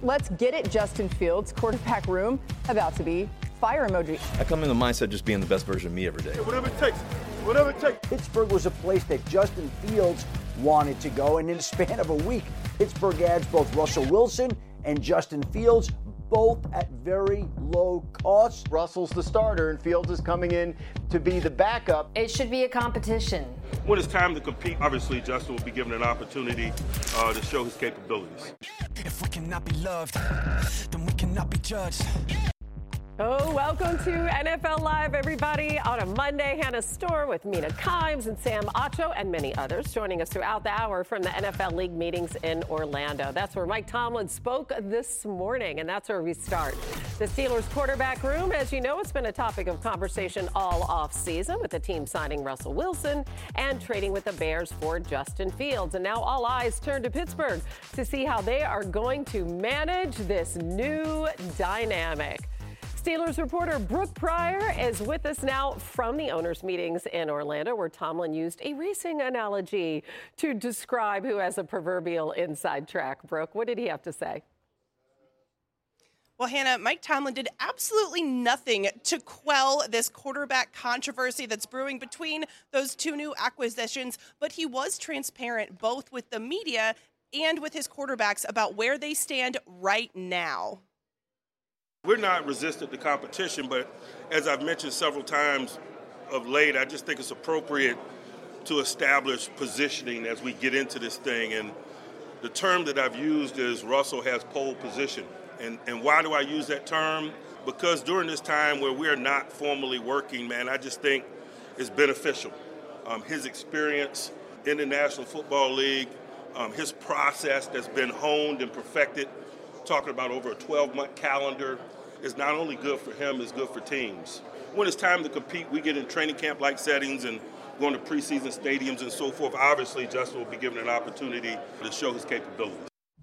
let's get it, Justin Fields. Quarterback room about to be fire emoji. I come in the mindset just being the best version of me every day. Whatever it takes. Whatever it takes. Pittsburgh was a place that Justin Fields wanted to go, and in the span of a week, Pittsburgh adds both Russell Wilson and Justin Fields, both at very low cost. Russell's the starter, and Fields is coming in to be the backup. It should be a competition. When it's time to compete, obviously Justin will be given an opportunity to show his capabilities. If we cannot be loved, then we cannot be judged. Oh, welcome to NFL Live, everybody. On a Monday, Hannah Storm with Mina Kimes and Sam Acho and many others joining us throughout the hour from the NFL League meetings in Orlando. That's where Mike Tomlin spoke this morning, and that's where we start. The Steelers quarterback room, as you know, has been a topic of conversation all offseason, with the team signing Russell Wilson and trading with the Bears for Justin Fields. And now all eyes turn to Pittsburgh to see how they are going to manage this new dynamic. Steelers reporter Brooke Pryor is with us now from the owners' meetings in Orlando, where Tomlin used a racing analogy to describe who has a proverbial inside track. Brooke, what did he have to say? Well, Hannah, Mike Tomlin did absolutely nothing to quell this quarterback controversy that's brewing between those two new acquisitions, but he was transparent both with the media and with his quarterbacks about where they stand right now. We're not resistant to competition, but as I've mentioned several times of late, I just think it's appropriate to establish positioning as we get into this thing. And the term that I've used is Russell has pole position. And why do I use that term? Because during this time where we're not formally working, man, I just think it's beneficial. His experience in the National Football League, his process that's been honed and perfected, talking about over a 12-month calendar, is not only good for him, it's good for teams. When it's time to compete, we get in training camp-like settings and going to preseason stadiums and so forth. Obviously, Justin will be given an opportunity to show his capabilities.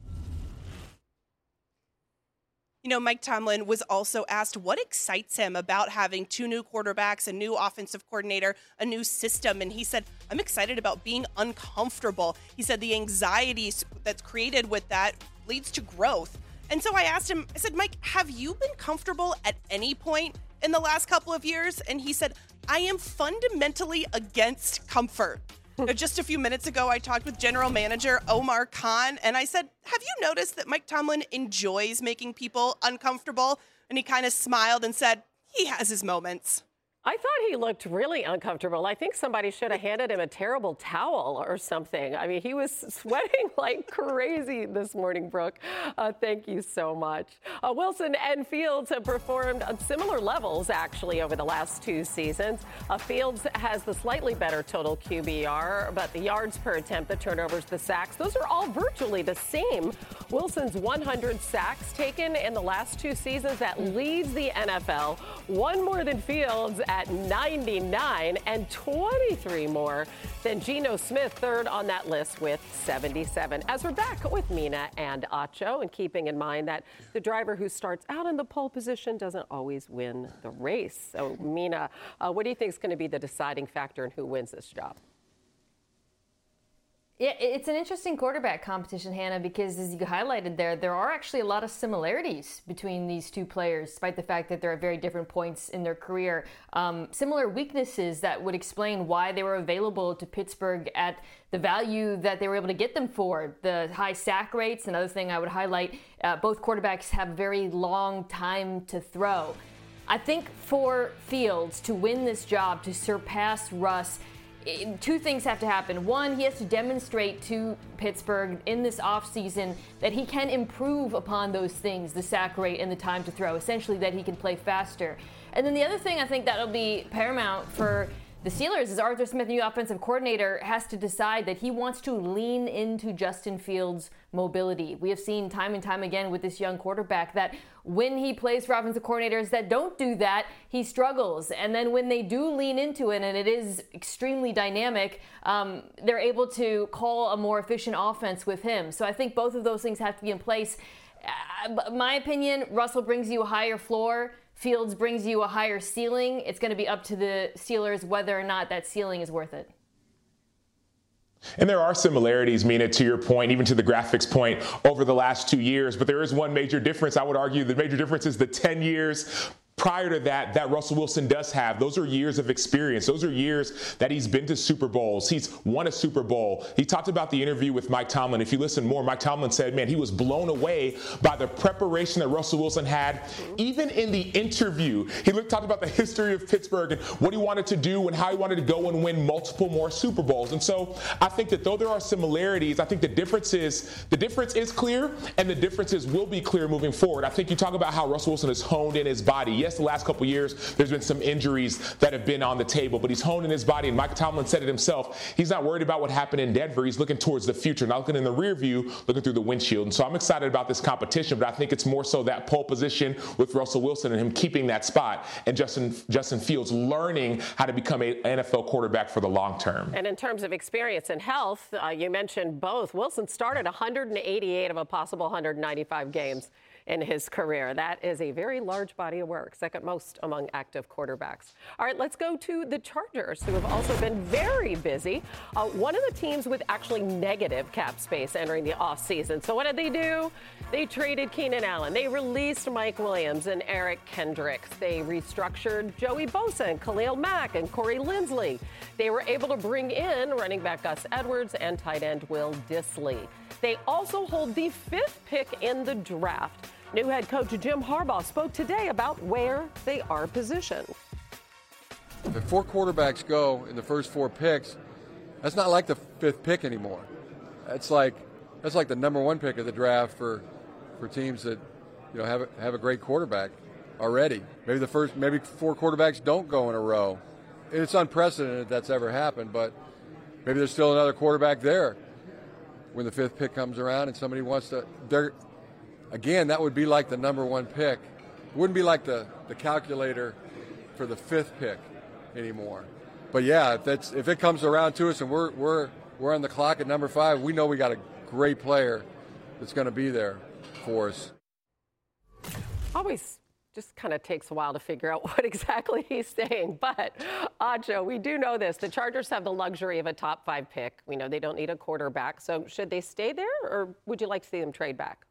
You know, Mike Tomlin was also asked what excites him about having two new quarterbacks, a new offensive coordinator, a new system. And he said, I'm excited about being uncomfortable. He said the anxiety that's created with that leads to growth. And so I asked him, I said, Mike, have you been comfortable at any point in the last couple of years? And he said, I am fundamentally against comfort. Now, just a few minutes ago, I talked with general manager Omar Khan, and I said, have you noticed that Mike Tomlin enjoys making people uncomfortable? And he kind of smiled and said, he has his moments. I thought he looked really uncomfortable. I think somebody should have handed him a terrible towel or something. I mean, he was sweating like crazy this morning, Brooke. Thank you so much. Wilson and Fields have performed on similar levels, actually, over the last two seasons. Fields has the slightly better total QBR, but the yards per attempt, the turnovers, the sacks, those are all virtually the same. Wilson's 100 sacks taken in the last two seasons, that leads the NFL, one more than Fields at 99 and 23 more than Geno Smith, third on that list with 77. As we're back with Mina and Acho, and keeping in mind that the driver who starts out in the pole position doesn't always win the race. So, Mina, what do you think is going to be the deciding factor in who wins this job? Yeah, it's an interesting quarterback competition, Hannah, because as you highlighted there are actually a lot of similarities between these two players, despite the fact that they're at very different points in their career. Similar weaknesses that would explain why they were available to Pittsburgh at the value that they were able to get them for. The high sack rates, another thing I would highlight, both quarterbacks have very long time to throw. I think for Fields to win this job, to surpass Russ, two things have to happen. One, he has to demonstrate to Pittsburgh in this offseason that he can improve upon those things, the sack rate and the time to throw, essentially that he can play faster. And then the other thing I think that'll be paramount for the Steelers is Arthur Smith, new offensive coordinator, has to decide that he wants to lean into Justin Fields' mobility. We have seen time and time again with this young quarterback that when he plays for offensive coordinators that don't do that, he struggles. And then when they do lean into it, and it is extremely dynamic, they're able to call a more efficient offense with him. So I think both of those things have to be in place. My opinion, Russell brings you a higher floor. Fields brings you a higher ceiling. It's going to be up to the Steelers whether or not that ceiling is worth it. And there are similarities, Mina, to your point, even to the graphics point, over the last 2 years. But there is one major difference. I would argue the major difference is the 10 years prior to that Russell Wilson does have. Those are years of experience. Those are years that he's been to Super Bowls. He's won a Super Bowl. He talked about the interview with Mike Tomlin. If you listen more, Mike Tomlin said, man, he was blown away by the preparation that Russell Wilson had. Even in the interview, he talked about the history of Pittsburgh and what he wanted to do and how he wanted to go and win multiple more Super Bowls. And so I think that though there are similarities, I think the difference is clear, and the differences will be clear moving forward. I think you talk about how Russell Wilson has honed in his body. Yes, the last couple of years, there's been some injuries that have been on the table, but he's honed in his body, and Mike Tomlin said it himself. He's not worried about what happened in Denver. He's looking towards the future, not looking in the rear view, looking through the windshield. And so I'm excited about this competition, but I think it's more so that pole position with Russell Wilson and him keeping that spot, and Justin Fields learning how to become an NFL quarterback for the long term. And in terms of experience and health, you mentioned both. Wilson started 188 of a possible 195 games in his career. That is a very large body of work, second most among active quarterbacks. All right, let's go to the Chargers, who have also been very busy. One of the teams with actually negative cap space entering the offseason. So what did they do? They traded Keenan Allen. They released Mike Williams and Eric Kendricks. They restructured Joey Bosa and Khalil Mack and Corey Linsley. They were able to bring in running back Gus Edwards and tight end Will Dissly. They also hold the 5th pick in the draft. New head coach Jim Harbaugh spoke today about where they are positioned. If 4 quarterbacks go in the first 4 picks, that's not like the 5th pick anymore. That's like the number 1 pick of the draft for teams that have a great quarterback already. Maybe 4 quarterbacks don't go in a row. It's unprecedented that's ever happened, but maybe there's still another quarterback there when the 5th pick comes around and somebody wants to. Again, that would be like the number 1 pick. It wouldn't be like the calculator for the 5th pick anymore. But yeah, if it comes around to us and we're on the clock at number 5, we know we got a great player that's going to be there for us. Always just kind of takes a while to figure out what exactly he's saying. But, Ajo, we do know this. The Chargers have the luxury of a top 5 pick. We know they don't need a quarterback. So should they stay there, or would you like to see them trade back?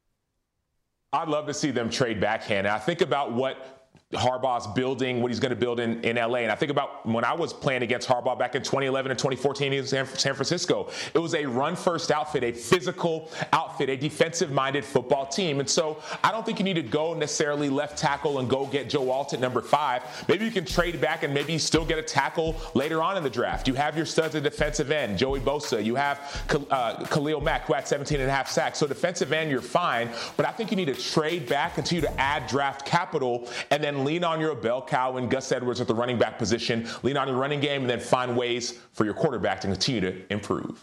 I'd love to see them trade back, Hannah. I think about what Harbaugh's building, what he's going to build in LA. And I think about when I was playing against Harbaugh back in 2011 and 2014 in San Francisco. It was a run-first outfit, a physical outfit, a defensive-minded football team. And so I don't think you need to go necessarily left tackle and go get Joe Alt at number 5. Maybe you can trade back and maybe still get a tackle later on in the draft. You have your studs at defensive end, Joey Bosa. You have Khalil Mack, who had 17.5 sacks. So defensive end, you're fine. But I think you need to trade back, continue to add draft capital, and then lean on your bell cow and Gus Edwards at the running back position, lean on your running game, and then find ways for your quarterback to continue to improve.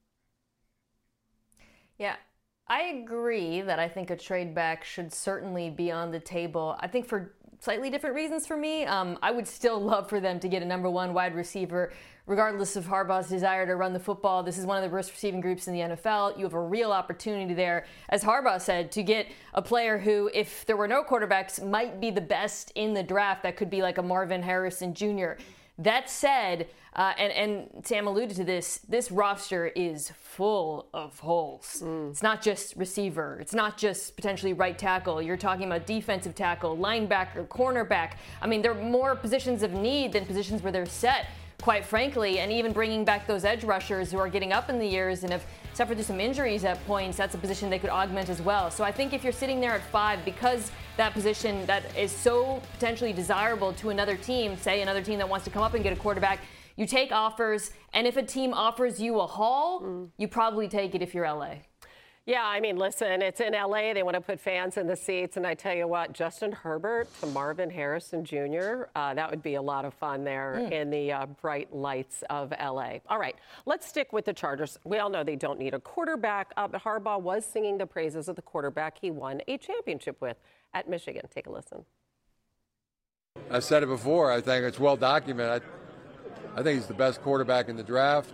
Yeah, I agree that I think a trade back should certainly be on the table. I think for slightly different reasons for me. I would still love for them to get a number 1 wide receiver, regardless of Harbaugh's desire to run the football. This is one of the worst receiving groups in the NFL. You have a real opportunity there, as Harbaugh said, to get a player who, if there were no quarterbacks, might be the best in the draft. That could be like a Marvin Harrison Jr. That said, and Sam alluded to this roster is full of holes. It's not just receiver. It's not just potentially right tackle. You're talking about defensive tackle, linebacker, cornerback. I mean, there are more positions of need than positions where they're set, quite frankly. And even bringing back those edge rushers who are getting up in the years and have suffered through some injuries at points, that's a position they could augment as well. So I think if you're sitting there at 5, because that position that is so potentially desirable to another team, say another team that wants to come up and get a quarterback, you take offers, and if a team offers you a haul, you probably take it if you're LA. Yeah, I mean, listen, it's in LA. They want to put fans in the seats. And I tell you what, Justin Herbert to Marvin Harrison Jr., that would be a lot of fun there in the bright lights of LA. All right, let's stick with the Chargers. We all know they don't need a quarterback. But Harbaugh was singing the praises of the quarterback he won a championship with at Michigan. Take a listen. I said it before. I think it's well documented. I think he's the best quarterback in the draft.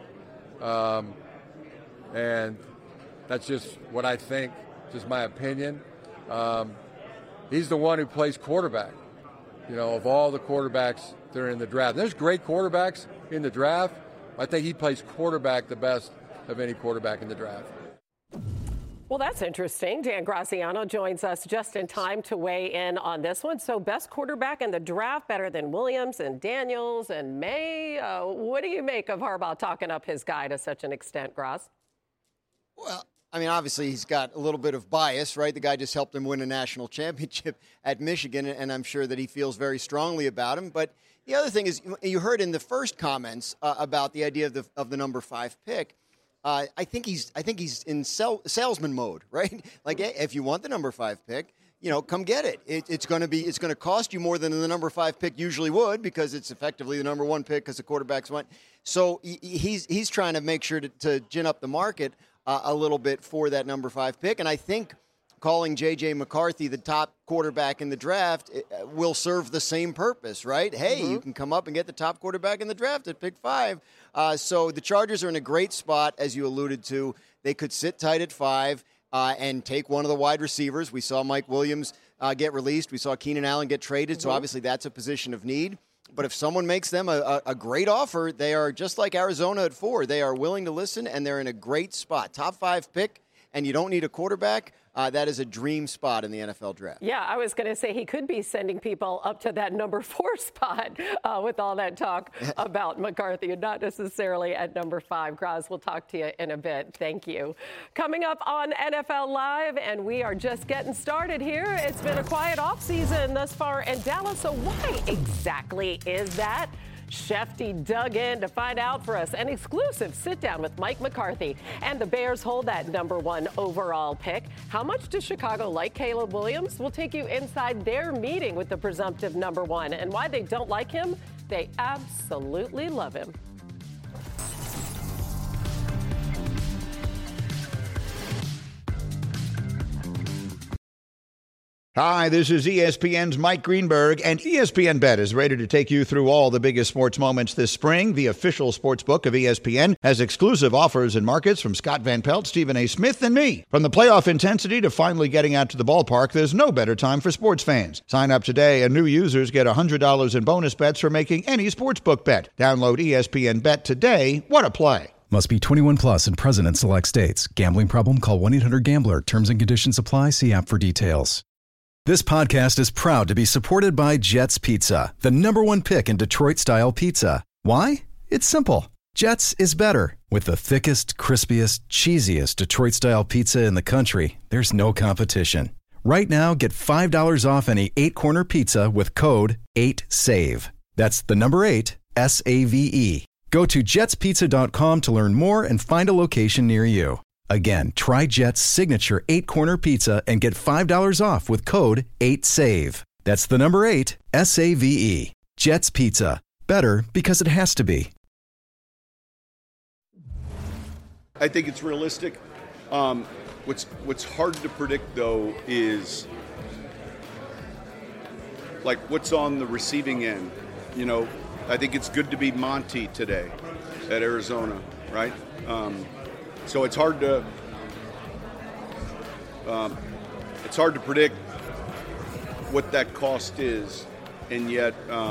And that's just what I think, just my opinion. He's the one who plays quarterback, of all the quarterbacks that are in the draft. There's great quarterbacks in the draft, I think he plays quarterback the best of any quarterback in the draft. Well, that's interesting. Dan Graziano joins us just in time to weigh in on this one. So best quarterback in the draft, better than Williams and Daniels and May. What do you make of Harbaugh talking up his guy to such an extent, Graz? Well, I mean, obviously he's got a little bit of bias, right? The guy just helped him win a national championship at Michigan, and I'm sure that he feels very strongly about him. But the other thing is, you heard in the first comments about the idea of the number 5 pick. I think he's in salesman mode, right? Like, if you want the number 5 pick, come get it. It's going to cost you more than the number 5 pick usually would, because it's effectively the number 1 pick because the quarterbacks went. So he's trying to make sure to gin up the market a little bit for that number 5 pick. And I think calling J.J. McCarthy the top quarterback in the draft will serve the same purpose, right? Hey, you can come up and get the top quarterback in the draft at pick 5. So the Chargers are in a great spot, as you alluded to. They could sit tight at 5 and take one of the wide receivers. We saw Mike Williams get released. We saw Keenan Allen get traded. So obviously that's a position of need. But if someone makes them a great offer, they are just like Arizona at 4. They are willing to listen, and they're in a great spot. Top 5 pick, and you don't need a quarterback. That is a dream spot in the NFL draft. Yeah, I was going to say he could be sending people up to that number 4 spot with all that talk about McCarthy, and not necessarily at number 5. Graz, we'll talk to you in a bit. Thank you. Coming up on NFL Live, and we are just getting started here. It's been a quiet offseason thus far in Dallas, so why exactly is that? Shefty dug in to find out for us an exclusive sit-down with Mike McCarthy. And the Bears hold that number 1 overall pick. How much does Chicago like Caleb Williams? We'll take you inside their meeting with the presumptive number 1. And why they don't like him? They absolutely love him. Hi, this is ESPN's Mike Greenberg, and ESPN Bet is ready to take you through all the biggest sports moments this spring. The official sports book of ESPN has exclusive offers and markets from Scott Van Pelt, Stephen A. Smith, and me. From the playoff intensity to finally getting out to the ballpark, there's no better time for sports fans. Sign up today, and new users get $100 in bonus bets for making any sportsbook bet. Download ESPN Bet today. What a play. Must be 21 plus and present in select states. Gambling problem? Call 1-800-GAMBLER. Terms and conditions apply. See app for details. This podcast is proud to be supported by Jets Pizza, the number 1 pick in Detroit-style pizza. Why? It's simple. Jets is better. With the thickest, crispiest, cheesiest Detroit-style pizza in the country, there's no competition. Right now, get $5 off any 8-corner pizza with code 8SAVE. That's the number 8, S-A-V-E. Go to jetspizza.com to learn more and find a location near you. Again, try Jet's signature 8-corner pizza and get $5 off with code 8SAVE. That's the number 8, S-A-V-E. Jet's Pizza. Better because it has to be. I think it's realistic. What's hard to predict, though, is like what's on the receiving end. I think it's good to be Monty today at Arizona, right? So it's hard to predict what that cost is, and yet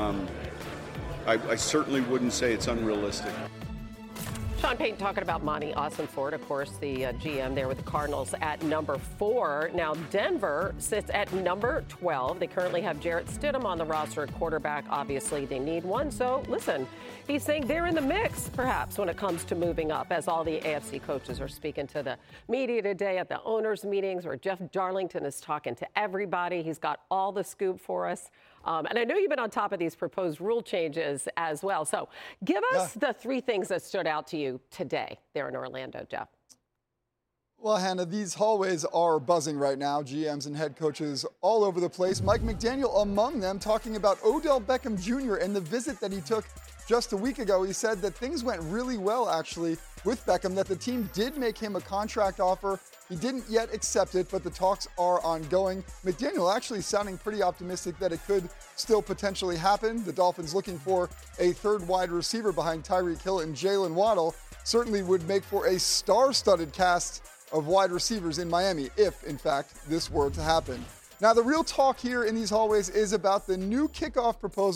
I certainly wouldn't say it's unrealistic. Sean Payton talking about Monty Ossenfort, of course, the GM there with the Cardinals at number 4. Now, Denver sits at number 12. They currently have Jarrett Stidham on the roster at quarterback. Obviously, they need one. So, listen, he's saying they're in the mix, perhaps, when it comes to moving up, as all the AFC coaches are speaking to the media today at the owners' meetings where Jeff Darlington is talking to everybody. He's got all the scoop for us. And I know you've been on top of these proposed rule changes as well. So give us the 3 things that stood out to you today there in Orlando, Jeff. Well, Hannah, these hallways are buzzing right now. GMs and head coaches all over the place. Mike McDaniel among them, talking about Odell Beckham Jr. and the visit that he took just a week ago. He said that things went really well, actually, with Beckham, that the team did make him a contract offer. He didn't yet accept it, but the talks are ongoing. McDaniel actually sounding pretty optimistic that it could still potentially happen. The Dolphins looking for a 3rd wide receiver behind Tyreek Hill and Jalen Waddle certainly would make for a star-studded cast of wide receivers in Miami, if, in fact, this were to happen. Now, the real talk here in these hallways is about the new kickoff proposal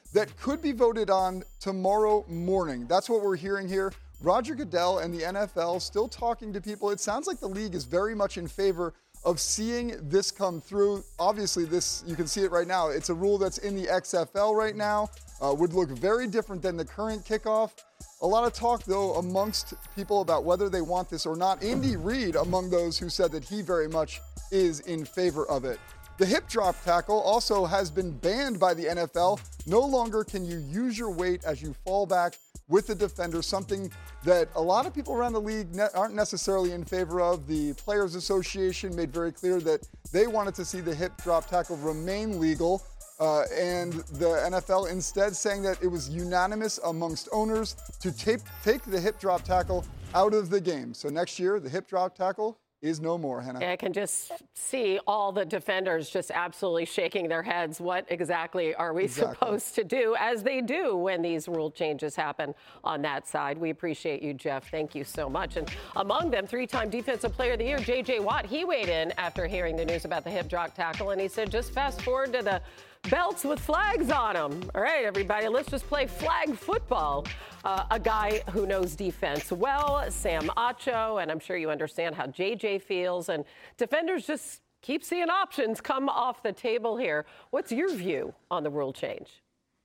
that could be voted on tomorrow morning. That's what we're hearing here. Roger Goodell and the NFL still talking to people. It sounds like the league is very much in favor of seeing this come through. Obviously, this, you can see it right now. It's a rule that's in the XFL right now. Would look very different than the current kickoff. A lot of talk, though, amongst people about whether they want this or not. Andy Reid, among those who said that he very much is in favor of it. The hip drop tackle also has been banned by the NFL. No longer can you use your weight as you fall back with the defender, something that a lot of people around the league aren't necessarily in favor of. The Players Association made very clear that they wanted to see the hip drop tackle remain legal, and the NFL instead saying that it was unanimous amongst owners to take the hip drop tackle out of the game. So next year, the hip drop tackle is no more, Hannah. I can just see all the defenders just absolutely shaking their heads. What exactly are we supposed to do, as they do when these rule changes happen on that side? We appreciate you, Jeff. Thank you so much. And among them, 3-time Defensive Player of the Year, J.J. Watt, he weighed in after hearing the news about the hip drop tackle, and he said, just fast forward to the belts with flags on them. All right, everybody, let's just play flag football. A guy who knows defense well, Sam Acho, and I'm sure you understand how JJ feels. And defenders just keep seeing options come off the table here. What's your view on the rule change?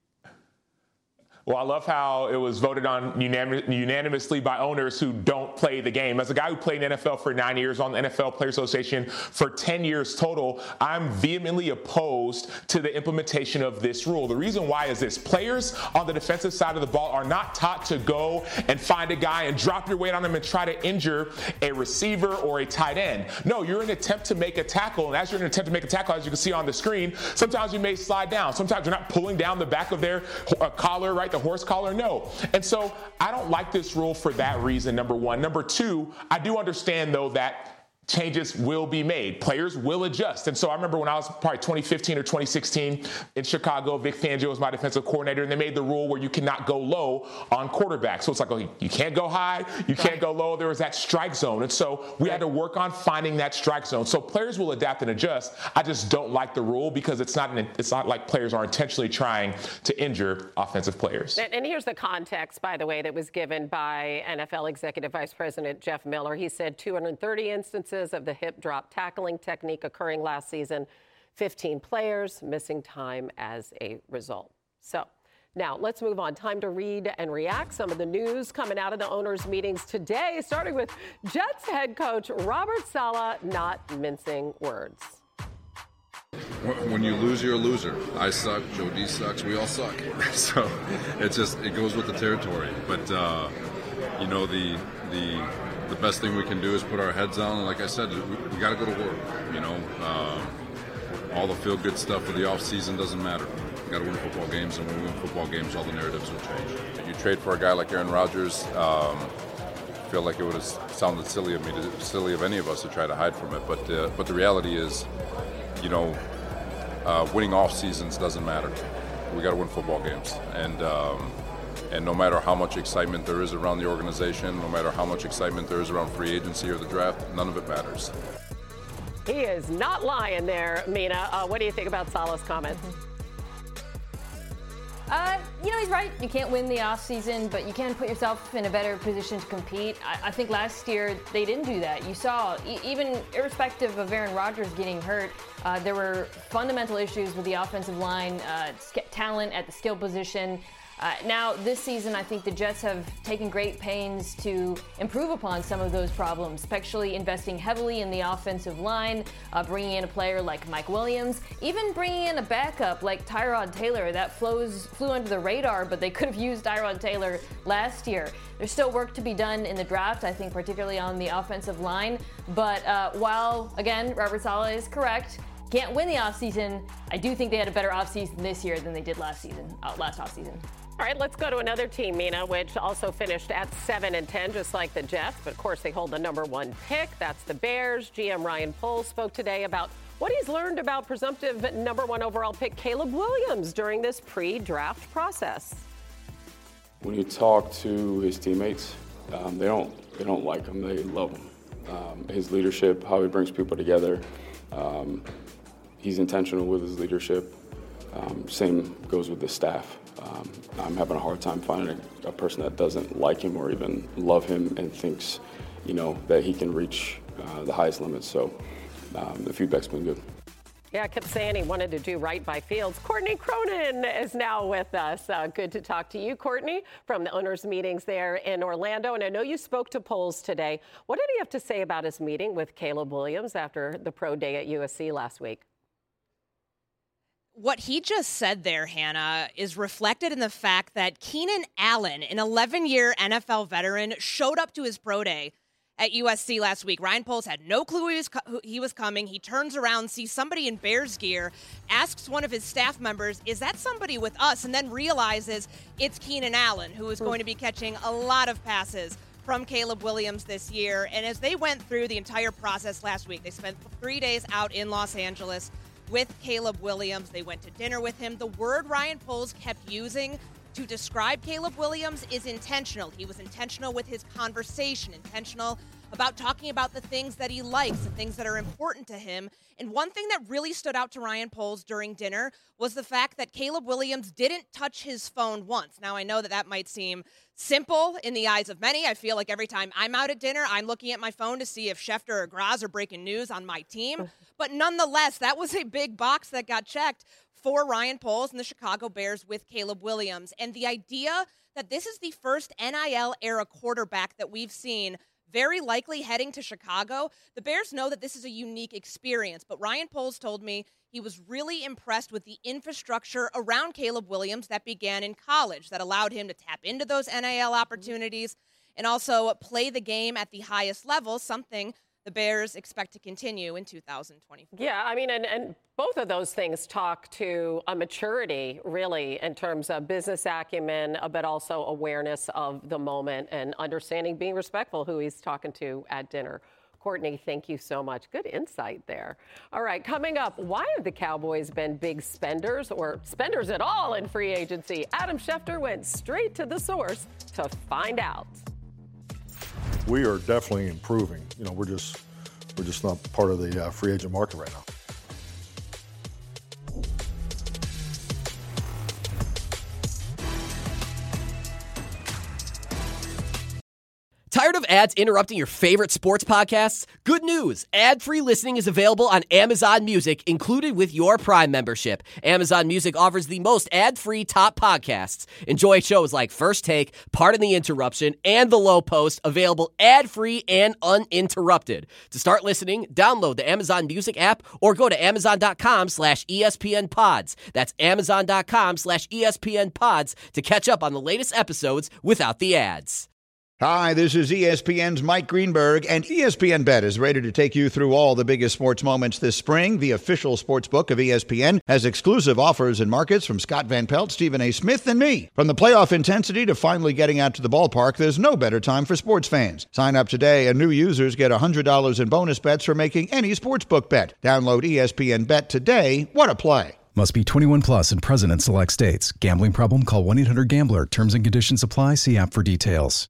Well, I love how it was voted on unanimously by owners who don't play the game. As a guy who played in the NFL for 9 years, on the NFL Players Association for 10 years total, I'm vehemently opposed to the implementation of this rule. The reason why is this: players on the defensive side of the ball are not taught to go and find a guy and drop your weight on him and try to injure a receiver or a tight end. No, you're in an attempt to make a tackle, and as you're in an attempt to make a tackle, as you can see on the screen, sometimes you may slide down. Sometimes you're not pulling down the back of their collar, right? The horse collar, no. And so I don't like this rule for that reason, number one. Number two, I do understand, though, that changes will be made. Players will adjust. And so I remember when I was probably 2015 or 2016 in Chicago, Vic Fangio was my defensive coordinator, and they made the rule where you cannot go low on quarterbacks. So it's like, oh, you can't go high, you can't go low. There was that strike zone. And so we had to work on finding that strike zone. So players will adapt and adjust. I just don't like the rule because it's not like players are intentionally trying to injure offensive players. And here's the context, by the way, that was given by NFL Executive Vice President Jeff Miller. He said 230 instances of the hip drop tackling technique occurring last season, 15 players missing time as a result. So now let's move on. Time to read and react some of the news coming out of the owners' meetings today, starting with Jets head coach Robert Saleh not mincing words. When you lose, you're a loser. I suck, Joe D sucks, we all suck. So it goes with the territory. But you know, the best thing we can do is put our heads down, and like I said, we got to go to work. You know, all the feel-good stuff of the off-season doesn't matter. We got to win football games, and when we win football games, all the narratives will change. You trade for a guy like Aaron Rodgers, I feel like it would have sounded silly of any of us to try to hide from it. But the reality is, you know, winning off seasons doesn't matter. We got to win football games, and no matter how much excitement there is around the organization, no matter how much excitement there is around free agency or the draft, none of it matters. He is not lying there, Mina. What do you think about Saleh's comments? You know, he's right. You can't win the offseason, but you can put yourself in a better position to compete. I think last year they didn't do that. You saw, even irrespective of Aaron Rodgers getting hurt, there were fundamental issues with the offensive line, talent at the skill position. Now, this season, I think the Jets have taken great pains to improve upon some of those problems, especially investing heavily in the offensive line, bringing in a player like Mike Williams, even bringing in a backup like Tyrod Taylor. That flew under the radar, but they could have used Tyrod Taylor last year. There's still work to be done in the draft, I think, particularly on the offensive line. But while, again, Robert Saleh is correct, can't win the offseason, I do think they had a better offseason this year than they did last offseason. All right, let's go to another team, Mina, which also finished at 7-10, just like the Jets. But, of course, they hold the number one pick. That's the Bears. GM Ryan Poles spoke today about what he's learned about presumptive number one overall pick Caleb Williams during this pre-draft process. When you talk to his teammates, they don't like him. They love him. His leadership, how he brings people together, he's intentional with his leadership. Same goes with the staff. I'm having a hard time finding a person that doesn't like him or even love him and thinks, that he can reach the highest limits. So the feedback's been good. Yeah, I kept saying he wanted to do right by Fields. Courtney Cronin is now with us. Good to talk to you, Courtney, from the owners' meetings there in Orlando. And I know you spoke to Poles today. What did he have to say about his meeting with Caleb Williams after the pro day at USC last week? What he just said there, Hannah, is reflected in the fact that Keenan Allen, an 11-year NFL veteran, showed up to his pro day at USC last week. Ryan Poles had no clue he was coming. He turns around, sees somebody in Bears gear, asks one of his staff members, is that somebody with us? And then realizes it's Keenan Allen, who is going to be catching a lot of passes from Caleb Williams this year. And as they went through the entire process last week, they spent 3 days out in Los Angeles with Caleb Williams. They went to dinner with him. The word Ryan Poles kept using to describe Caleb Williams is intentional. He was intentional with his conversation, intentional about talking about the things that he likes, the things that are important to him. And one thing that really stood out to Ryan Poles during dinner was the fact that Caleb Williams didn't touch his phone once. Now, I know that might seem simple in the eyes of many. I feel like every time I'm out at dinner, I'm looking at my phone to see if Schefter or Graz are breaking news on my team. But nonetheless, that was a big box that got checked for Ryan Poles and the Chicago Bears with Caleb Williams. And the idea that this is the first NIL-era quarterback that we've seen very likely heading to Chicago, the Bears know that this is a unique experience. But Ryan Poles told me he was really impressed with the infrastructure around Caleb Williams that began in college that allowed him to tap into those NIL opportunities and also play the game at the highest level, something the Bears expect to continue in 2024. Yeah, I mean, and both of those things talk to a maturity, really, in terms of business acumen, but also awareness of the moment and understanding, being respectful who he's talking to at dinner. Courtney, thank you so much. Good insight there. All right, coming up, why have the Cowboys been big spenders or spenders at all in free agency? Adam Schefter went straight to the source to find out. We are definitely improving. We're just not part of the free agent market right now. Tired of ads interrupting your favorite sports podcasts? Good news! Ad-free listening is available on Amazon Music, included with your Prime membership. Amazon Music offers the most ad-free top podcasts. Enjoy shows like First Take, Pardon the Interruption, and The Low Post, available ad-free and uninterrupted. To start listening, download the Amazon Music app or go to amazon.com/ESPN Pods. That's amazon.com/ESPN Pods to catch up on the latest episodes without the ads. Hi, this is ESPN's Mike Greenberg, and ESPN Bet is ready to take you through all the biggest sports moments this spring. The official sports book of ESPN has exclusive offers and markets from Scott Van Pelt, Stephen A. Smith, and me. From the playoff intensity to finally getting out to the ballpark, there's no better time for sports fans. Sign up today, and new users get $100 in bonus bets for making any sportsbook bet. Download ESPN Bet today. What a play. Must be 21 plus and present in select states. Gambling problem? Call 1-800-GAMBLER. Terms and conditions apply. See app for details.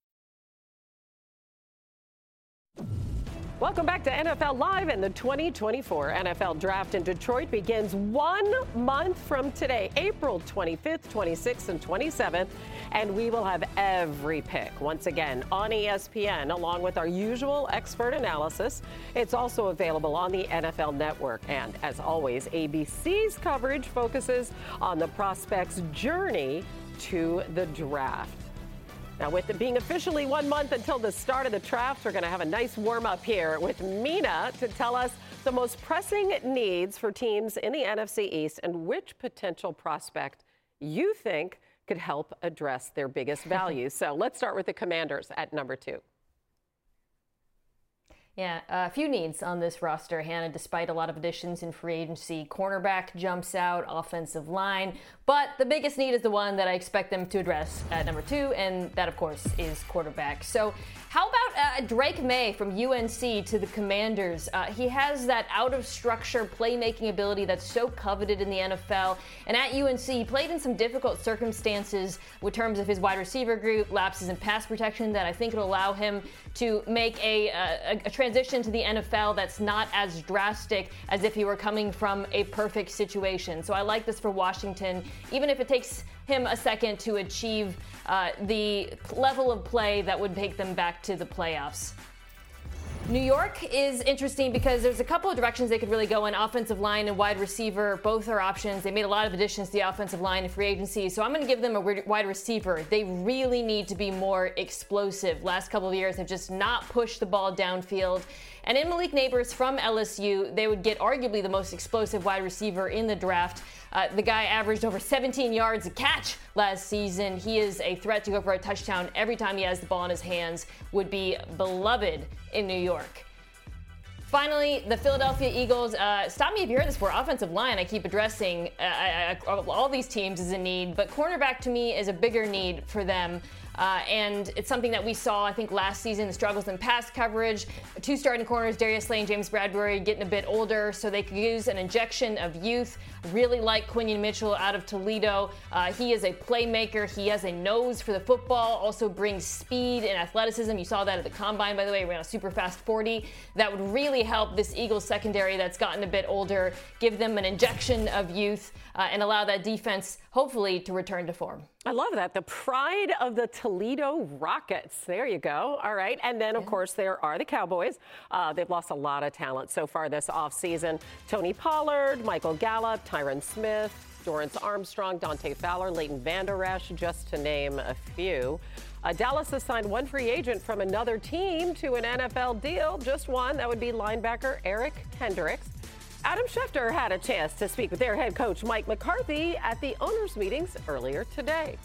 Welcome back to NFL Live, and the 2024 NFL Draft in Detroit begins 1 month from today, April 25th, 26th, and 27th, and we will have every pick once again on ESPN, along with our usual expert analysis. It's also available on the NFL Network, and as always, ABC's coverage focuses on the prospect's journey to the draft. Now, with it being officially 1 month until the start of the draft, we're going to have a nice warm-up here with Mina to tell us the most pressing needs for teams in the NFC East and which potential prospect you think could help address their biggest values. So let's start with the Commanders at number 2. Yeah, a few needs on this roster, Hannah, despite a lot of additions in free agency. Cornerback jumps out, offensive line. But the biggest need is the one that I expect them to address at number 2, and that, of course, is quarterback. So how about Drake May from UNC to the Commanders? He has that out-of-structure playmaking ability that's so coveted in the NFL. And at UNC, he played in some difficult circumstances in terms of his wide receiver group, lapses in pass protection that I think will allow him to make a transition to the NFL that's not as drastic as if he were coming from a perfect situation. So I like this for Washington, even if it takes him a second to achieve the level of play that would take them back to the playoffs. New York is interesting because there's a couple of directions they could really go in. Offensive line and wide receiver, both are options. They made a lot of additions to the offensive line in free agency, so I'm going to give them a wide receiver. They really need to be more explosive. Last couple of years have just not pushed the ball downfield. And in Malik Nabers from LSU, they would get arguably the most explosive wide receiver in the draft. The guy averaged over 17 yards a catch last season. He is a threat to go for a touchdown every time he has the ball in his hands, would be beloved in New York. Finally, the Philadelphia Eagles. Stop me if you heard this before. Offensive line, I keep addressing. All these teams is a need, but cornerback to me is a bigger need for them. And it's something that we saw, I think, last season, the struggles in pass coverage. Two starting corners, Darius Slay and James Bradbury, getting a bit older, so they could use an injection of youth. Really like Quinion Mitchell out of Toledo. He is a playmaker. He has a nose for the football, also brings speed and athleticism. You saw that at the Combine, by the way. He ran a super fast 40. That would really help this Eagles secondary that's gotten a bit older, give them an injection of youth, and allow that defense, hopefully, to return to form. I love that. The pride of the Toledo Rockets. There you go. All right. And then, of course, there are the Cowboys. They've lost a lot of talent so far this offseason. Tony Pollard, Michael Gallup, Tyron Smith, Dorrance Armstrong, Dante Fowler, Leighton Vander Esch, just to name a few. Dallas has signed one free agent from another team to an NFL deal. Just one. That would be linebacker Eric Kendricks. Adam Schefter had a chance to speak with their head coach, Mike McCarthy, at the owners' meetings earlier today.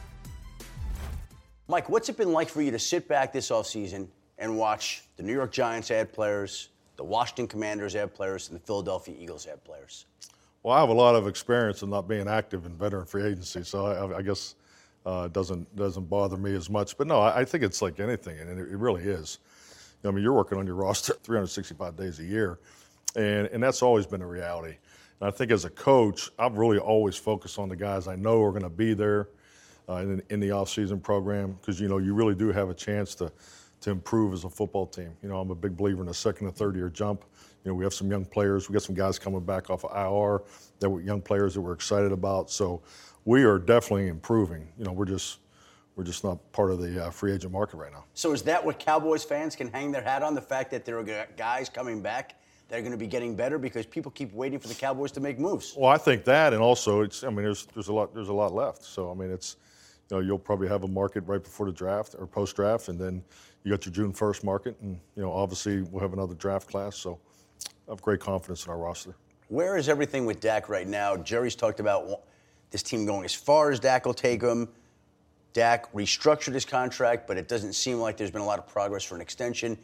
Mike, what's it been like for you to sit back this offseason and watch the New York Giants add players, the Washington Commanders add players, and the Philadelphia Eagles add players? Well, I have a lot of experience in not being active in veteran free agency, so I guess it doesn't bother me as much. But no, I think it's like anything, and it really is. I mean, you're working on your roster 365 days a year. And that's always been a reality. And I think as a coach, I've really always focused on the guys I know are going to be there in the off-season program because, you really do have a chance to improve as a football team. I'm a big believer in a second and third-year jump. We have some young players. We got some guys coming back off of IR that were young players that we're excited about. So we are definitely improving. We're just not part of the free agent market right now. So is that what Cowboys fans can hang their hat on, the fact that there are guys coming back that are going to be getting better because people keep waiting for the Cowboys to make moves? Well, I think that, and also there's a lot left. So you'll probably have a market right before the draft or post-draft, and then you got your June 1st market, and obviously we'll have another draft class. So I have great confidence in our roster. Where is everything with Dak right now? Jerry's talked about this team going as far as Dak will take him. Dak restructured his contract, but it doesn't seem like there's been a lot of progress for an extension.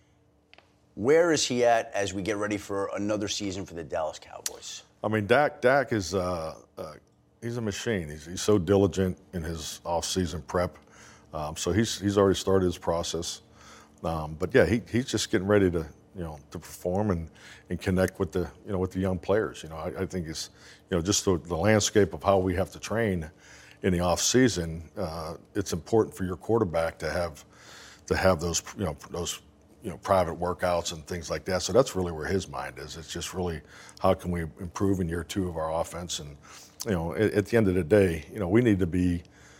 Where is he at as we get ready for another season for the Dallas Cowboys? I mean, Dak is he's a machine. He's so diligent in his off-season prep. So he's already started his process. But yeah, he's just getting ready to to perform and connect with the with the young players. I think it's just the landscape of how we have to train in the off-season. It's important for your quarterback to have those those private workouts and things like that. So that's really where his mind is. It's just really how can we improve in year two of our offense. And, at the end of the day, we need to be,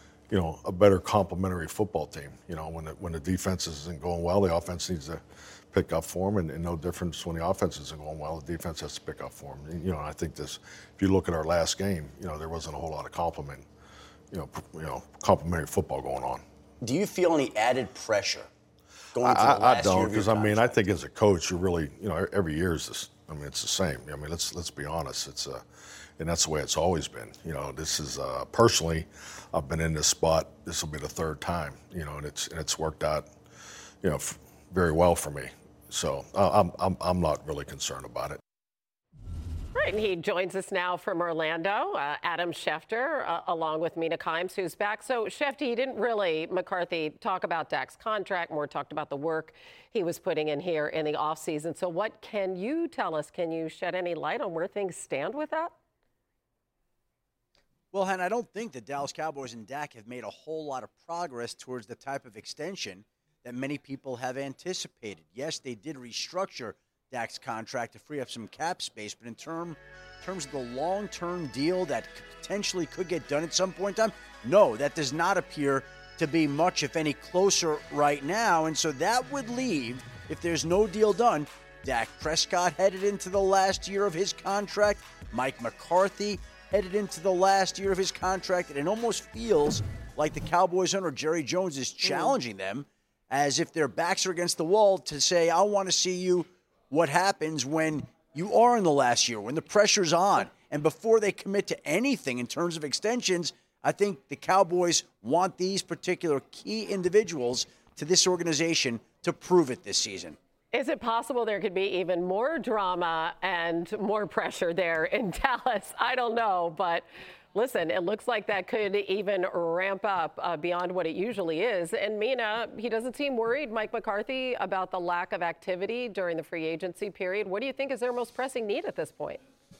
a better complementary football team. When the defense isn't going well, the offense needs to pick up form, and no difference when the offense isn't going well, the defense has to pick up form. And, I think if you look at our last game, there wasn't a whole lot of complementary football going on. Do you feel any added pressure? I don't, because I think as a coach, you really, every year is this. It's the same. Let's be honest. And that's the way it's always been. This is personally, I've been in this spot. This will be the third time. And it's worked out, very well for me. So I'm not really concerned about it. Right, and he joins us now from Orlando, Adam Schefter, along with Mina Kimes, who's back. So, Schefter, he didn't really, McCarthy, talk about Dak's contract, more talked about the work he was putting in here in the offseason. So what can you tell us? Can you shed any light on where things stand with that? Well, Hannah, I don't think the Dallas Cowboys and Dak have made a whole lot of progress towards the type of extension that many people have anticipated. Yes, they did restructure Dak's contract to free up some cap space, but in terms of the long-term deal that potentially could get done at some point in time, no, that does not appear to be much, if any, closer right now. And so that would leave, if there's no deal done, Dak Prescott headed into the last year of his contract, Mike McCarthy headed into the last year of his contract, and it almost feels like the Cowboys owner Jerry Jones is challenging them as if their backs are against the wall to say, I want to see you what happens when you are in the last year, when the pressure's on. And before they commit to anything in terms of extensions, I think the Cowboys want these particular key individuals to this organization to prove it this season. Is it possible there could be even more drama and more pressure there in Dallas? I don't know, but listen, it looks like that could even ramp up beyond what it usually is. And Mina, he doesn't seem worried, Mike McCarthy, about the lack of activity during the free agency period. What do you think is their most pressing need at this point?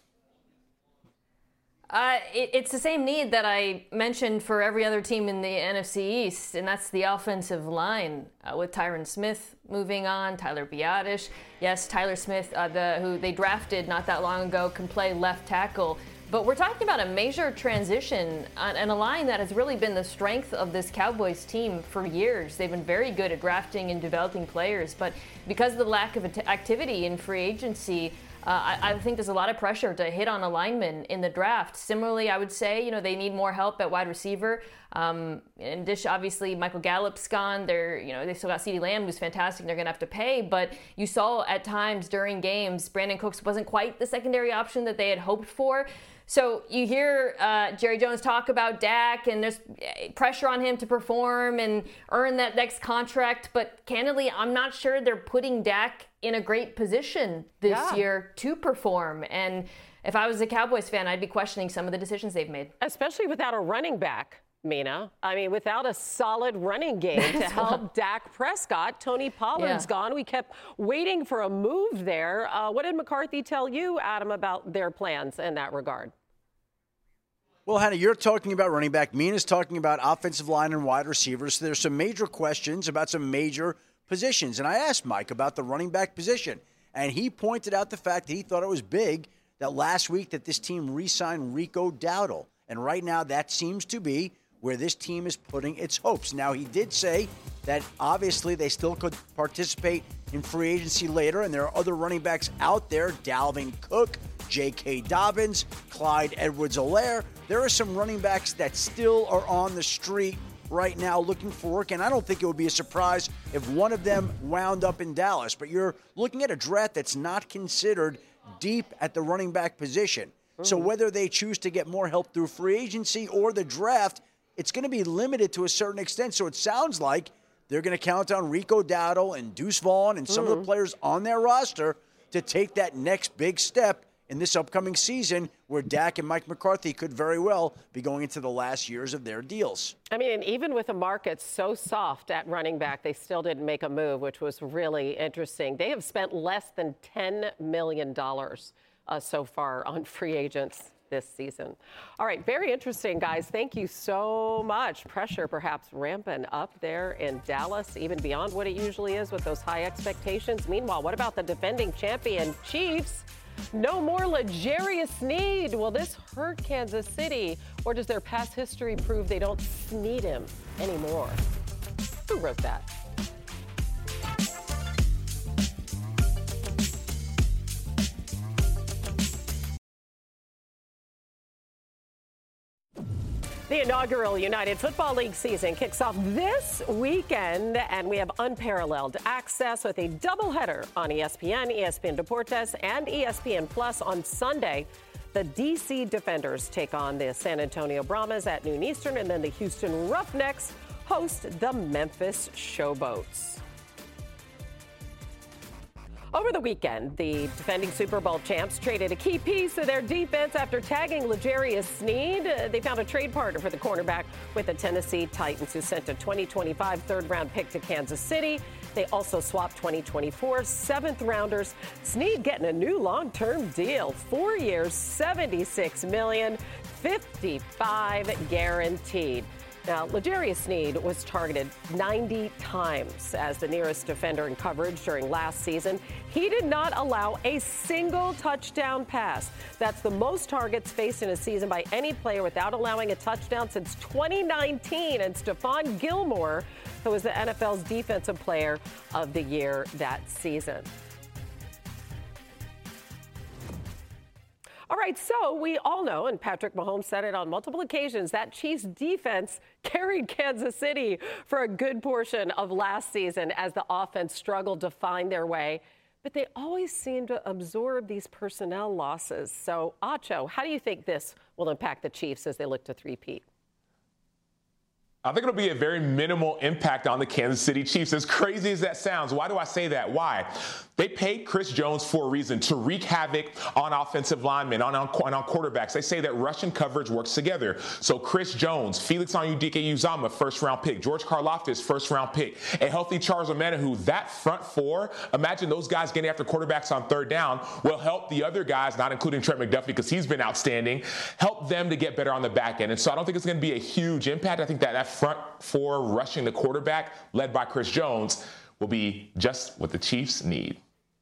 It's the same need that I mentioned for every other team in the NFC East, and that's the offensive line with Tyron Smith moving on, Tyler Biadasz. Yes, Tyler Smith, who they drafted not that long ago, can play left tackle. But we're talking about a major transition and a line that has really been the strength of this Cowboys team for years. They've been very good at drafting and developing players, but because of the lack of activity in free agency, I think there's a lot of pressure to hit on a lineman in the draft. Similarly, I would say, they need more help at wide receiver. In addition, obviously, Michael Gallup's gone. They still got CeeDee Lamb, who's fantastic, and they're going to have to pay. But you saw at times during games, Brandon Cooks wasn't quite the secondary option that they had hoped for. So you hear Jerry Jones talk about Dak, and there's pressure on him to perform and earn that next contract. But candidly, I'm not sure they're putting Dak in a great position this year to perform. And if I was a Cowboys fan, I'd be questioning some of the decisions they've made. Especially without a running back, Mina. I mean, without a solid running game to help Dak Prescott. Tony Pollard's gone. We kept waiting for a move there. What did McCarthy tell you, Adam, about their plans in that regard? Well, Hannah, you're talking about running back. Mina's talking about offensive line and wide receivers. So there's some major questions about some major positions. And I asked Mike about the running back position, and he pointed out the fact that he thought it was big that last week that this team re-signed Rico Dowdle. And right now that seems to be where this team is putting its hopes. Now, he did say that obviously they still could participate in free agency later, and there are other running backs out there, Dalvin Cook, J.K. Dobbins, Clyde Edwards-Helaire. There are some running backs that still are on the street right now looking for work, and I don't think it would be a surprise if one of them wound up in Dallas. But you're looking at a draft that's not considered deep at the running back position. So whether they choose to get more help through free agency or the draft, it's going to be limited to a certain extent. So it sounds like they're going to count on Rico Dowdle and Deuce Vaughn and some of the players on their roster to take that next big step in this upcoming season, where Dak and Mike McCarthy could very well be going into the last years of their deals. I mean, and even with a market so soft at running back, they still didn't make a move, which was really interesting. They have spent less than $10 million so far on free agents this season. All right, very interesting, guys. Thank you so much. Pressure perhaps ramping up there in Dallas, even beyond what it usually is with those high expectations. Meanwhile, what about the defending champion Chiefs? No more L'Jarius Sneed. Will this hurt Kansas City, or does their past history prove they don't need him anymore? Who wrote that? The inaugural United Football League season kicks off this weekend, and we have unparalleled access with a doubleheader on ESPN, ESPN Deportes, and ESPN Plus on Sunday. The DC Defenders take on the San Antonio Brahmas at noon Eastern, and then the Houston Roughnecks host the Memphis Showboats. Over the weekend, the defending Super Bowl champs traded a key piece of their defense after tagging L'Jarius Sneed. They found a trade partner for the cornerback with the Tennessee Titans, who sent a 2025 third-round pick to Kansas City. They also swapped 2024 seventh-rounders. Sneed getting a new long-term deal, 4 years, $76 million, $55 guaranteed. Now, L'Jarius Sneed was targeted 90 times as the nearest defender in coverage during last season. He did not allow a single touchdown pass. That's the most targets faced in a season by any player without allowing a touchdown since 2019. And Stephon Gilmore, who was the NFL's Defensive Player of the Year that season. All right, so we all know, and Patrick Mahomes said it on multiple occasions, that Chiefs defense carried Kansas City for a good portion of last season as the offense struggled to find their way. But they always seem to absorb these personnel losses. So, Acho, how do you think this will impact the Chiefs as they look to three-peat? I think it'll be a very minimal impact on the Kansas City Chiefs, as crazy as that sounds. Why do I say that? Why? They paid Chris Jones for a reason, to wreak havoc on offensive linemen, on quarterbacks. They say that rushing coverage works together. So Chris Jones, Felix Anudike-Uzomah, first-round pick, George Karlaftis, first-round pick, a healthy Charles Omenihu, that front four, imagine those guys getting after quarterbacks on third down, will help the other guys, not including Trent McDuffie because he's been outstanding, help them to get better on the back end. And so I don't think it's going to be a huge impact. I think that front four rushing the quarterback, led by Chris Jones, will be just what the Chiefs need.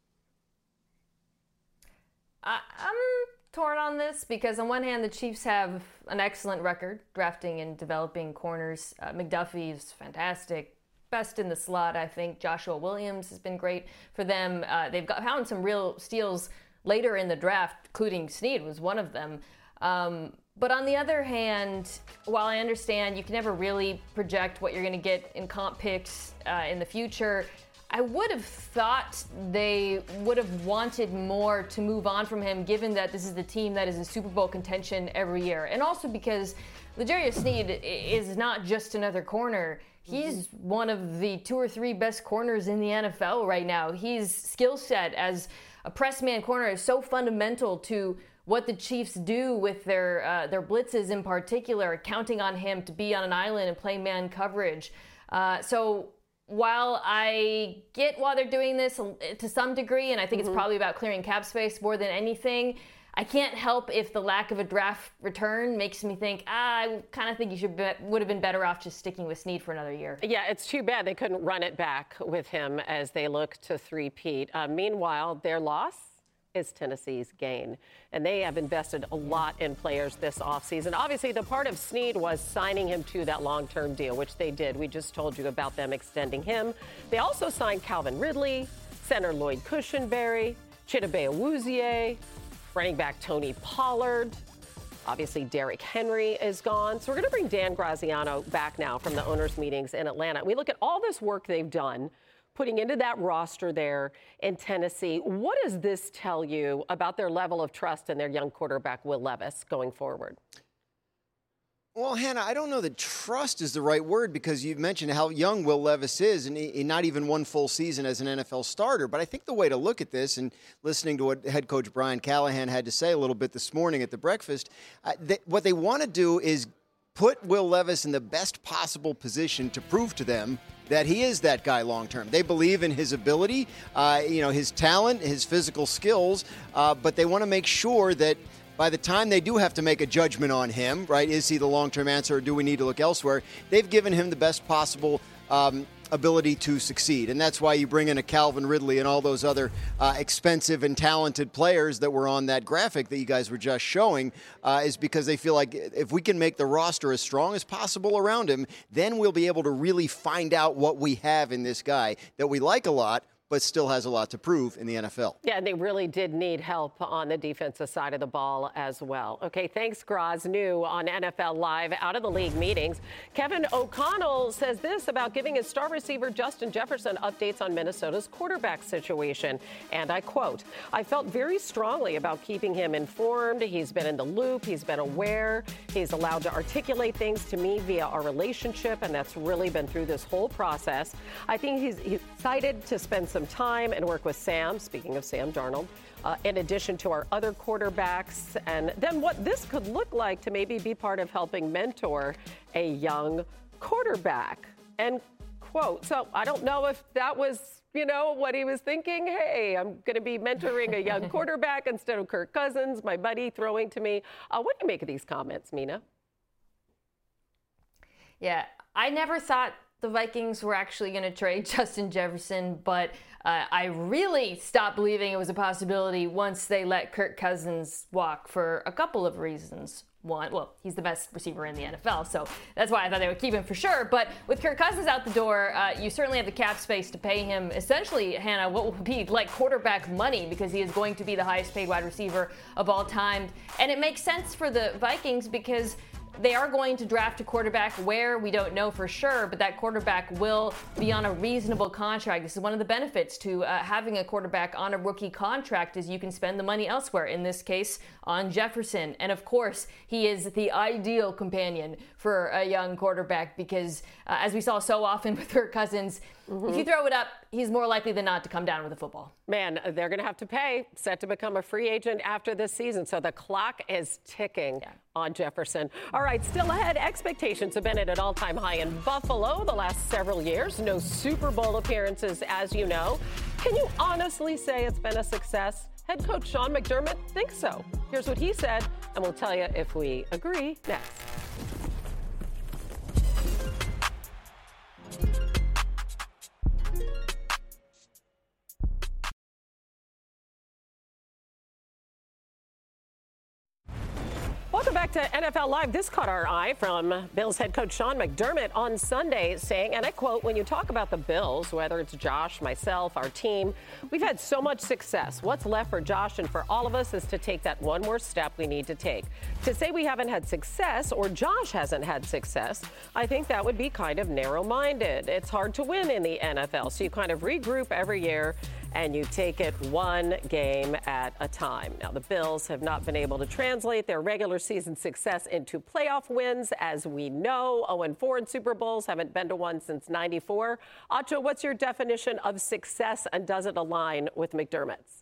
I'm torn on this because on one hand, the Chiefs have an excellent record drafting and developing corners. McDuffie is fantastic, best in the slot, I think. Joshua Williams has been great for them. They've found some real steals later in the draft, including Sneed was one of them. But on the other hand, while I understand you can never really project what you're going to get in comp picks in the future, I would have thought they would have wanted more to move on from him, given that this is the team that is in Super Bowl contention every year. And also because L'Jarius Sneed is not just another corner. He's one of the 2 or 3 best corners in the NFL right now. His skill set as a press man corner is so fundamental to what the Chiefs do with their blitzes in particular, counting on him to be on an island and play man coverage. So while I get why they're doing this to some degree, and I think it's probably about clearing cap space more than anything, I can't help if the lack of a draft return makes me think, I kind of think you would have been better off just sticking with Sneed for another year. Yeah, it's too bad they couldn't run it back with him as they look to three-peat. Meanwhile, their loss is Tennessee's gain. And they have invested a lot in players this offseason. Obviously, the part of Sneed was signing him to that long-term deal, which they did. We just told you about them extending him. They also signed Calvin Ridley, center Lloyd Cushenberry, Chidobe Awuzie, running back Tony Pollard. Obviously, Derrick Henry is gone. So we're going to bring Dan Graziano back now from the owners' meetings in Atlanta. We look at all this work they've done, putting into that roster there in Tennessee. What does this tell you about their level of trust in their young quarterback, Will Levis, going forward? Well, Hannah, I don't know that trust is the right word because you've mentioned how young Will Levis is and not even one full season as an NFL starter. But I think the way to look at this, and listening to what head coach Brian Callahan had to say a little bit this morning at the breakfast, what they want to do is put Will Levis in the best possible position to prove to them that he is that guy long term. They believe in his ability, his talent, his physical skills, but they want to make sure that by the time they do have to make a judgment on him, right, is he the long-term answer or do we need to look elsewhere, they've given him the best possible ability to succeed. And that's why you bring in a Calvin Ridley and all those other expensive and talented players that were on that graphic that you guys were just showing, is because they feel like if we can make the roster as strong as possible around him, then we'll be able to really find out what we have in this guy that we like a lot, but still has a lot to prove in the NFL. Yeah, and they really did need help on the defensive side of the ball as well. Okay, thanks, Graz. New on NFL Live, out of the league meetings. Kevin O'Connell says this about giving his star receiver Justin Jefferson updates on Minnesota's quarterback situation. And I quote, I felt very strongly about keeping him informed. He's been in the loop. He's been aware. He's allowed to articulate things to me via our relationship, and that's really been through this whole process. I think he's excited to spend some some time and work with Sam, speaking of Sam Darnold, in addition to our other quarterbacks, and then what this could look like to maybe be part of helping mentor a young quarterback, end quote. So I don't know if that was, what he was thinking. Hey, I'm going to be mentoring a young quarterback instead of Kirk Cousins, my buddy, throwing to me. What do you make of these comments, Mina? Yeah, I never thought the Vikings were actually going to trade Justin Jefferson, but I really stopped believing it was a possibility once they let Kirk Cousins walk for a couple of reasons. One, well, he's the best receiver in the NFL, so that's why I thought they would keep him for sure. But with Kirk Cousins out the door, you certainly have the cap space to pay him essentially, Hannah, what will be like quarterback money, because he is going to be the highest paid wide receiver of all time. And it makes sense for the Vikings because they are going to draft a quarterback where we don't know for sure, but that quarterback will be on a reasonable contract. This is one of the benefits to having a quarterback on a rookie contract, is you can spend the money elsewhere, in this case on Jefferson. And of course, he is the ideal companion for a young quarterback because as we saw so often with Kirk Cousins, if you throw it up, he's more likely than not to come down with a football. Man, they're going to have to pay, set to become a free agent after this season. So the clock is ticking on Jefferson. All right, still ahead, expectations have been at an all-time high in Buffalo the last several years. No Super Bowl appearances, as you know. Can you honestly say it's been a success? Head coach Sean McDermott thinks so. Here's what he said, and we'll tell you if we agree next. Welcome back to NFL Live. This caught our eye from Bills head coach Sean McDermott on Sunday saying, and I quote, "When you talk about the Bills, whether it's Josh, myself, our team, we've had so much success. What's left for Josh and for all of us is to take that one more step we need to take. To say we haven't had success or Josh hasn't had success, I think that would be kind of narrow-minded. It's hard to win in the NFL, so you kind of regroup every year and you take it one game at a time." Now, the Bills have not been able to translate their regular season success into playoff wins, as we know. 0-4 in Super Bowls, haven't been to one since '94. Acho, what's your definition of success, and does it align with McDermott's?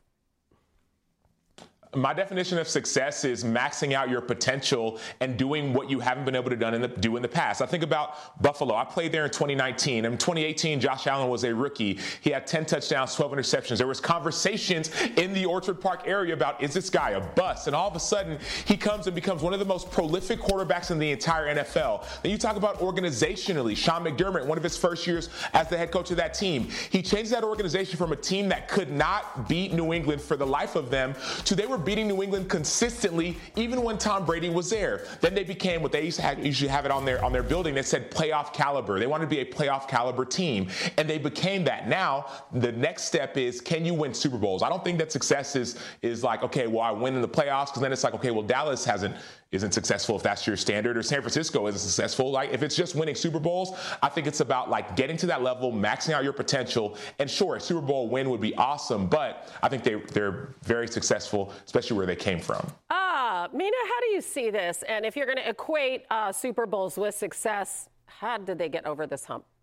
My definition of success is maxing out your potential and doing what you haven't been able to do in the past. I think about Buffalo. I played there in 2019. In 2018, Josh Allen was a rookie. He had 10 touchdowns, 12 interceptions. There was conversations in the Orchard Park area about, is this guy a bust? And all of a sudden, he comes and becomes one of the most prolific quarterbacks in the entire NFL. Then you talk about organizationally, Sean McDermott, one of his first years as the head coach of that team. He changed that organization from a team that could not beat New England for the life of them to they were beating New England consistently, even when Tom Brady was there. Then they became what they usually have it on their building that said playoff caliber. They wanted to be a playoff caliber team, and they became that. Now, the next step is, can you win Super Bowls? I don't think that success is like, okay, well, I win in the playoffs, because then it's like, okay, well, Dallas isn't successful if that's your standard, or San Francisco isn't successful. Like, if it's just winning Super Bowls, I think it's about like getting to that level, maxing out your potential. And sure, a Super Bowl win would be awesome, but I think they're very successful, especially where they came from. Mina, how do you see this? And if you're going to equate Super Bowls with success, how did they get over this hump?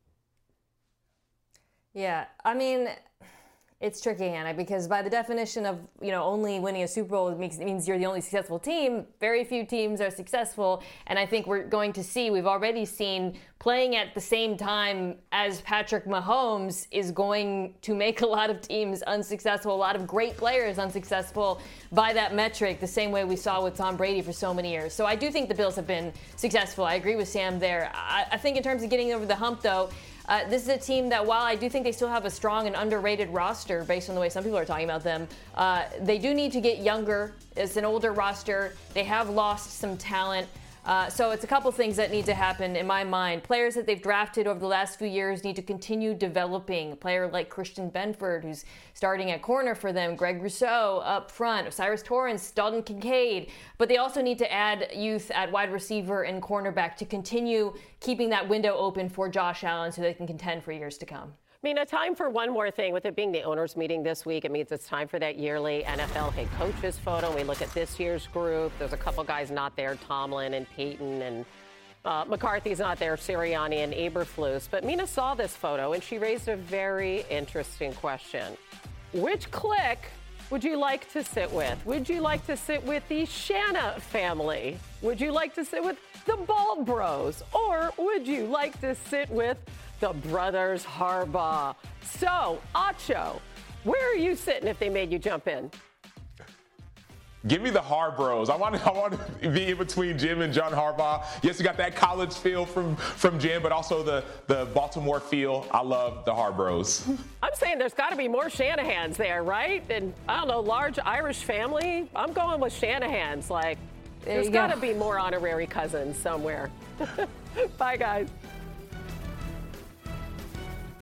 Yeah, I mean, it's tricky, Hannah, because by the definition of, only winning a Super Bowl means you're the only successful team. Very few teams are successful, and I think we've already seen playing at the same time as Patrick Mahomes is going to make a lot of teams unsuccessful, a lot of great players unsuccessful by that metric, the same way we saw with Tom Brady for so many years. So I do think the Bills have been successful. I agree with Sam there. I think in terms of getting over the hump, though, this is a team that, while I do think they still have a strong and underrated roster based on the way some people are talking about them, they do need to get younger. It's an older roster. They have lost some talent. So it's a couple things that need to happen in my mind. Players that they've drafted over the last few years need to continue developing. A player like Christian Benford, who's starting at corner for them, Greg Rousseau up front, Osiris Torrance, Dalton Kincaid. But they also need to add youth at wide receiver and cornerback to continue keeping that window open for Josh Allen so they can contend for years to come. Mina, time for one more thing. With it being the owners' meeting this week, it means it's time for that yearly NFL head coaches photo. We look at this year's group. There's a couple guys not there, Tomlin and Peyton and McCarthy's not there, Sirianni and Eberflus. But Mina saw this photo, and she raised a very interesting question. Which clique would you like to sit with? Would you like to sit with the Shanna family? Would you like to sit with the Ball Bros? Or would you like to sit with the Brothers Harbaugh? So, Acho, where are you sitting if they made you jump in? Give me the Harbros. I want to be in between Jim and John Harbaugh. Yes, you got that college feel from Jim, but also the Baltimore feel. I love the Harbros. I'm saying there's got to be more Shanahans there, right? And I don't know, large Irish family. I'm going with Shanahans. Like, there's got to be more honorary cousins somewhere. Bye, guys.